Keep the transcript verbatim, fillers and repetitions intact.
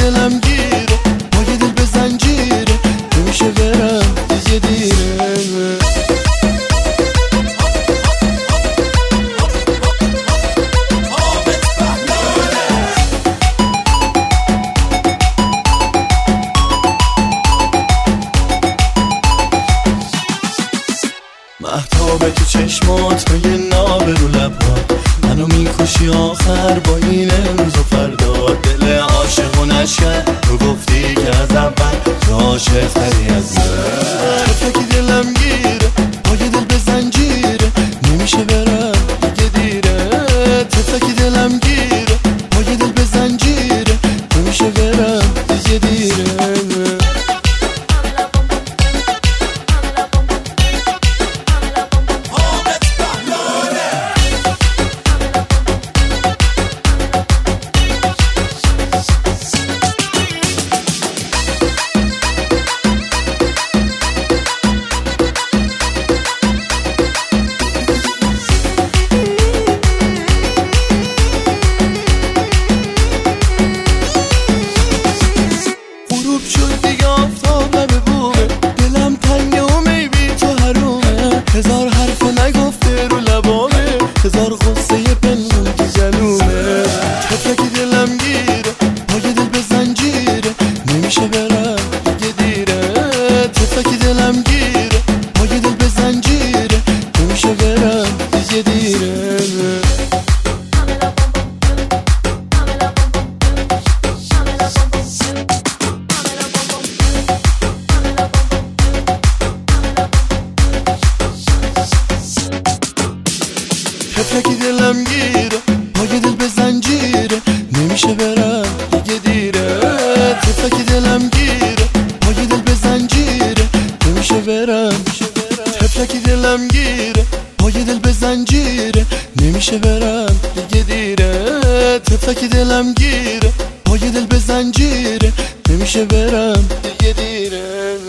دلم گیره، پای دل به زنجیره، نمیشه برم دیگه دیره. مهتاب تو چشمات مگه ناب رو لبات، منو میکشی آخر با این امروز و فردا. دل عاشق و نشکن تو گفتی که از اول تو عاشق تری از من. فکی دلم گیره، پای دل به زنجیره، نمیشه برم دیگه دیره. تفکی دلم گیره، پای دل به زنجیره، نمیشه برم دیگه دیره. شد دیگه آفتاب لب بومه، دلم تنگه و میبی تو حرومه. هزار حرف نگفته رو لبامه، هزار غصه پنهون تو جلومه. تفلکی دلم گیره، پای دل به زنجیره، نمیشه برم دیگه دیره. تفلکی دلم گیره، پای دل به زنجیره، نمیشه برم دیگه دیره. تفلکی دلم گیره، پای دل به زنجیره، نمیشه برم دیگه دیره. تفلکی دلم گیره، پای دل به زنجیره، نمیشه برم. تفلکی دلم گیره، پای دل به زنجیره، نمیشه برم دیگه دیره. تفلکی دلم گیره، پای دل به زنجیره، نمیشه برم دیگه دیره.